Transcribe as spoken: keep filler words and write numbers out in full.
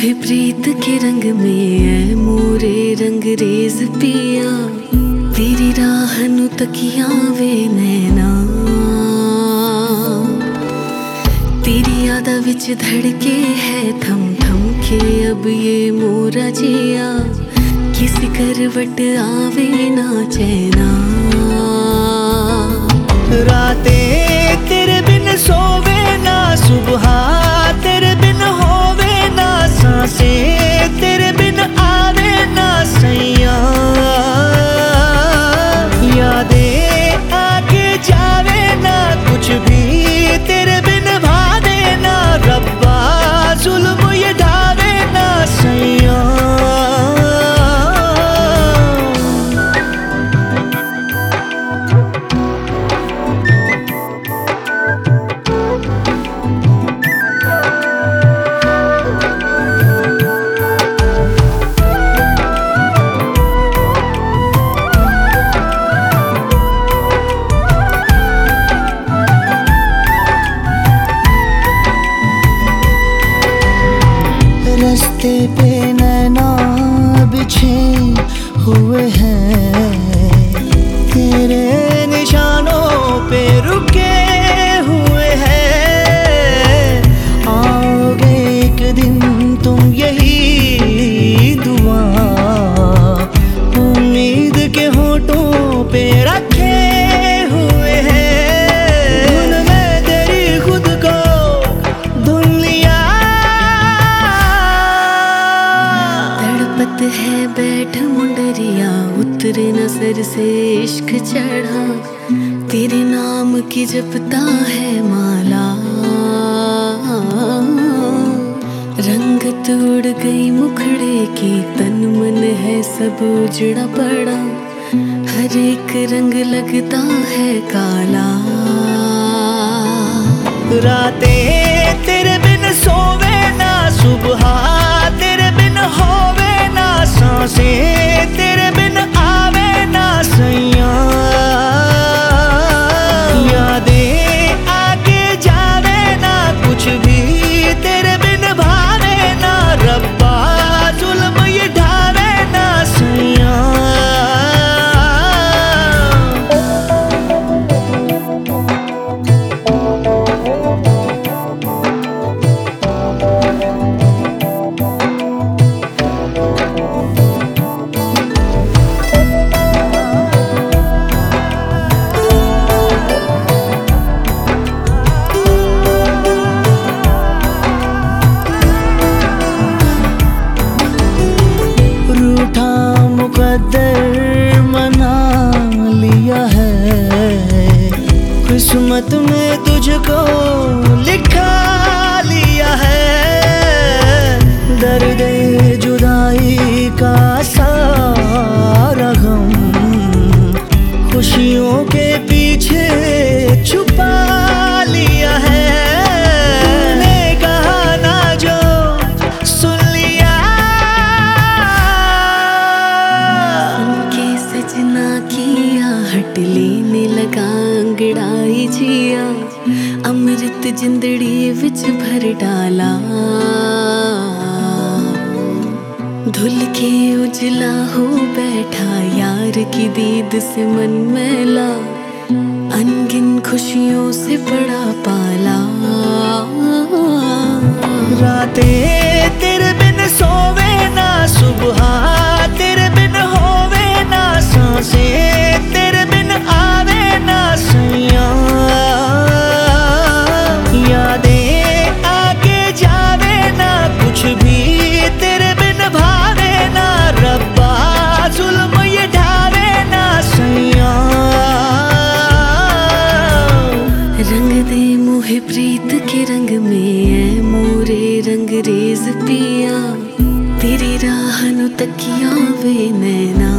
मोहे प्रीत के रंग में ऐ मोरे रंग रेज पिया, तेरी राह नू तकिया वे नैना, तेरी यादा विच धड़के है थम थम के अब ये मोरा जिया, किसी करवट आवे ना चैना। रातें तेरे बिन सोवे ना, सुबह तेरे बिन होवे ना, सांसें तेरे बिन आवे ना सैया, यादें आके जावे ना, कुछ भी तेरे बिन भावे ना, रब्बा जुल्म ये ढावे ना सैया। रस्ते पे नैना बिछे हुए हैं, तेरे निशानों पे रुके हुए हैं, आओगे एक दिन तुम यही दुआ उम्मीद के होठों पे रखे हुए हैं। धुन में तेरी खुद को धुन लिया, तड़पत है बैठ मुंडरिया, उतरे न सर से इश्क चढ़ा, तेरे नाम की जपता है माला, रंगत उड़ गई मुखड़े की, तन मन है सब उजड़ा पड़ा, हर एक रंग लगता है काला। रातें तेरे बिन सोवे ना, सुबह तेरे बिन होवे ना, सांसें तेरे बिन आवे ना सैया, यादें आके जावे ना, कुछ भी तेरे बिन भावे ना, रब्बा जुल्म ये ढावे ना सैया। मुकद्दर मना लिया है, किस्मत में तुझको लिखा लिया है, दर्द जुदाई का सारा गम खुशियों के पीछे छुपा लिया है। तूने कहा ना जो सुन लिया, सजना किया हट लेने लगा अंगड़ाई जिया, अमृत जिंदड़ी विच भर डाला, धुल के उजला हो बैठा यार की दीद से मन मैला, अनगिन खुशियों से पड़ा पाला। रातें तेरे बिन सोवे ना, सुबह तेरे बिन होवे ना, सांसें तेरे बिन आवे ना सैया, यादें आके जावे ना, कुछ भी तेरे बिन भावे ना, रब्बा जुल्म ये ढावे ना सैया। रंग दे मोहे प्रीत के रंग में ऐ मोरे रंग रेज पिया, तेरी राह नू तकिया वे नैना।